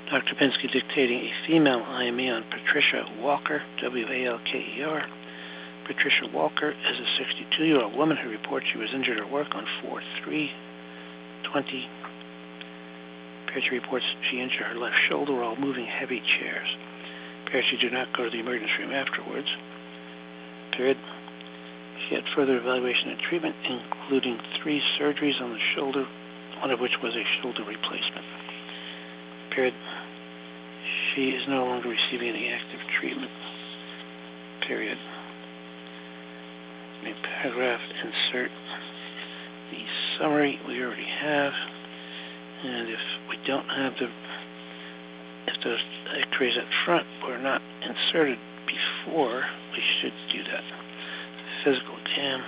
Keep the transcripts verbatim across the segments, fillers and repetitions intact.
Doctor Pinsky dictating a female I M E on Patricia Walker, W A L K E R. Patricia Walker is a sixty-two-year-old woman who reports she was injured at work on four three twenty. She reports she injured her left shoulder while moving heavy chairs. Period. She did not go to the emergency room afterwards. Period. She had further evaluation and treatment, including three surgeries on the shoulder, one of which was a shoulder replacement. Period. She is no longer receiving any active treatment. Period. Let me paragraph insert the summary we already have. And if we don't have the, if those x-rays up front were not inserted before, we should do that. Physical exam.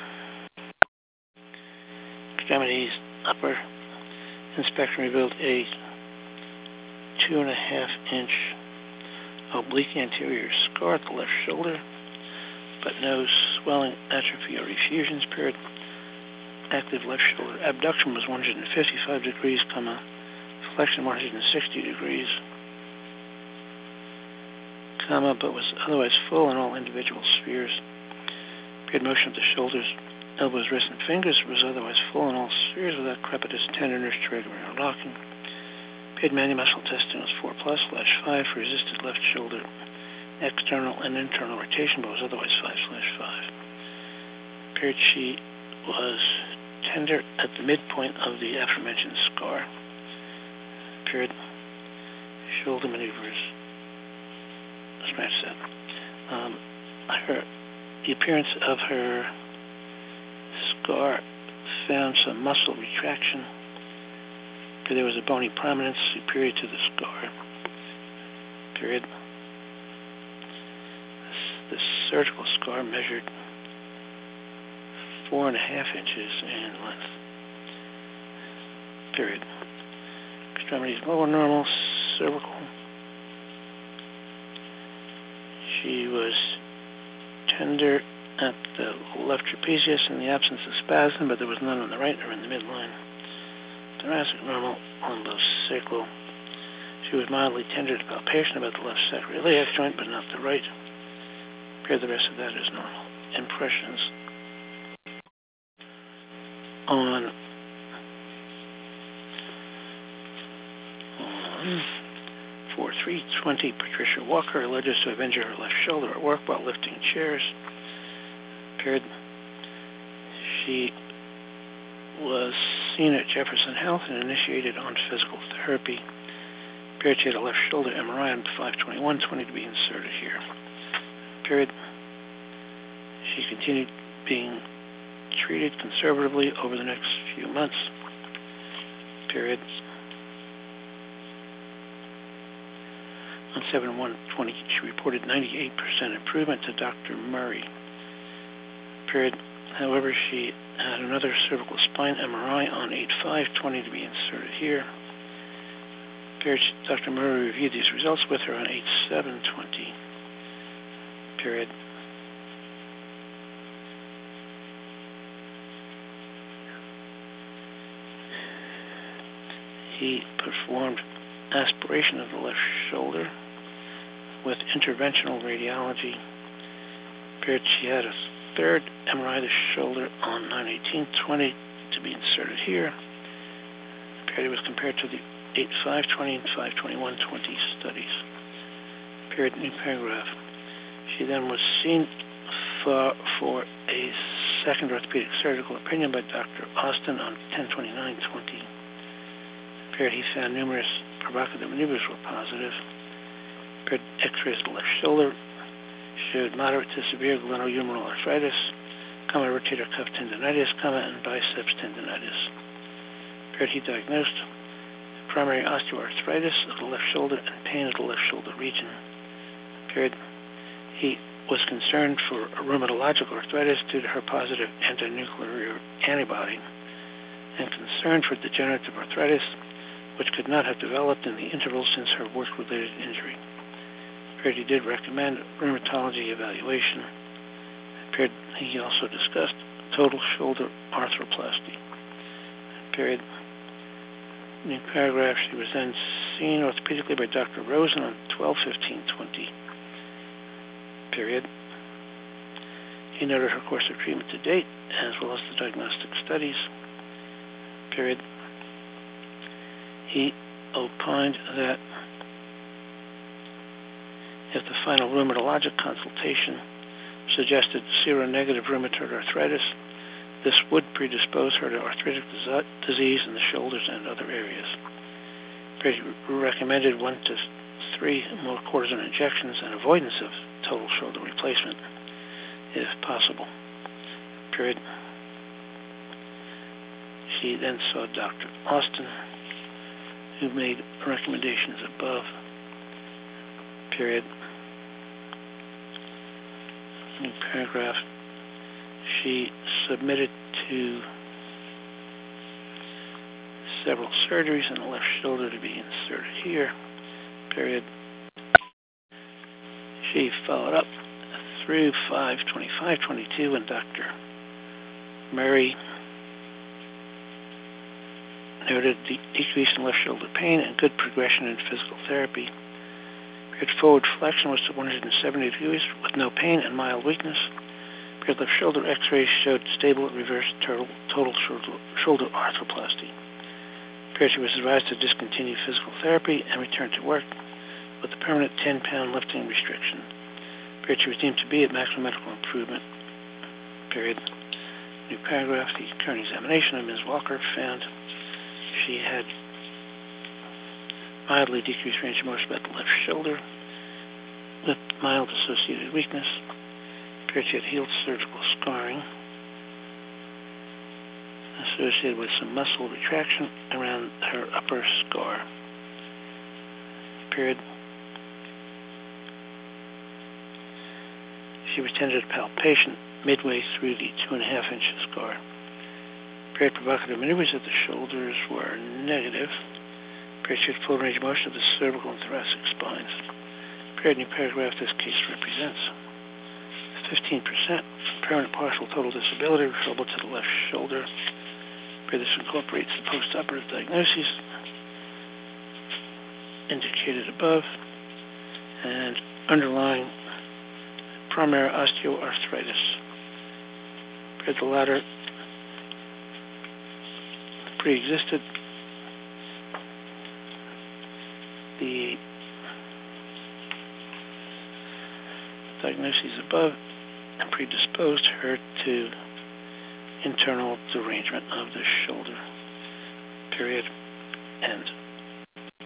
Extremities, upper inspection revealed a two and a half inch oblique anterior scar at the left shoulder, but no swelling, atrophy, or effusions. Period. Active left shoulder abduction was one hundred fifty-five degrees, comma, flexion one hundred sixty degrees, comma, but was otherwise full in all individual spheres. Period. Motion of the shoulders, elbows, wrists, and fingers was otherwise full in all spheres without crepitus, tenderness, triggering, or locking. Period. Manual muscle testing was four plus slash five for resisted left shoulder external and internal rotation, but was otherwise five slash five. Period. She was tender at the midpoint of the aforementioned scar. Period. Shoulder maneuvers. Scratch that. Um, her, the appearance of her scar found some muscle retraction. There was a bony prominence superior to the scar. Period. The surgical scar measured four and a half inches in length. Period. Extremities lower normal, cervical. She was tender at the left trapezius in the absence of spasm, but there was none on the right or in the midline. Thoracic normal, lumbosacral. She was mildly tender to palpation about the left sacroiliac joint, but not the right. Period. The rest of that is normal. Impressions. On, on four three twenty, Patricia Walker alleges to have injured her left shoulder at work while lifting chairs. Period. She was seen at Jefferson Health and initiated on physical therapy. Period. She had a left shoulder M R I on five twenty-one twenty to be inserted here. Period. She continued being treated conservatively over the next few months. Period. On seven one twenty, she reported ninety-eight percent improvement to Doctor Murray. Period. However, she had another cervical spine M R I on eight five twenty to be inserted here. Period. Doctor Murray reviewed these results with her on eight seven twenty. Period. He performed aspiration of the left shoulder with interventional radiology. Period. She had a third M R I of the shoulder on nine eighteen twenty to be inserted here. Period. It was compared to the eight five twenty and five twenty-one twenty studies. Period. New paragraph. She then was seen for, for a second orthopedic surgical opinion by Doctor Austin on ten twenty-nine twenty. Period. He found numerous provocative maneuvers were positive. Period. X-rays of the left shoulder showed moderate to severe glenohumeral arthritis, comma, rotator cuff tendonitis, comma, and biceps tendonitis. Period. He diagnosed primary osteoarthritis of the left shoulder and pain of the left shoulder region. Period. He was concerned for rheumatologic arthritis due to her positive anti-nuclear antibody, and concerned for degenerative arthritis, which could not have developed in the interval since her work-related injury. Period. He did recommend rheumatology evaluation. Period. He also discussed total shoulder arthroplasty. Period. New paragraph, she was then seen orthopedically by Doctor Rosen on twelve fifteen twenty. Period. He noted her course of treatment to date, as well as the diagnostic studies. Period. He opined that if the final rheumatologic consultation suggested seronegative rheumatoid arthritis, this would predispose her to arthritic disease in the shoulders and other areas. He recommended one to three more cortisone injections and avoidance of total shoulder replacement, if possible. Period. She then saw Doctor Austin, who made recommendations above. Period. New paragraph. She submitted to several surgeries in the left shoulder to be inserted here. Period. She followed up through five twenty-five twenty-two when Doctor Murray noted the decrease in left shoulder pain and good progression in physical therapy. Period. Forward flexion was to one hundred seventy degrees with no pain and mild weakness. Period. Left shoulder x-rays showed stable reverse total, total shoulder, shoulder arthroplasty. Period. She was advised to discontinue physical therapy and return to work with a permanent ten pound lifting restriction. Period. She was deemed to be at maximum medical improvement. Period. New paragraph. The current examination of Miz Walker found she had mildly decreased range of motion about the left shoulder with mild associated weakness. Period. She had healed surgical scarring associated with some muscle retraction around her upper scar. Period. She was tended palpation midway through the two and a half inch scar. Period. Provocative maneuvers at the shoulders were negative. Period. She had full range of motion of the cervical and thoracic spines. Period. New paragraph. This case represents fifteen percent permanent partial total disability referable to the left shoulder. Period. This incorporates the post-operative diagnoses indicated above and underlying primary osteoarthritis. Period. The latter pre-existed the diagnoses above and predisposed her to internal derangement of the shoulder. Period. End.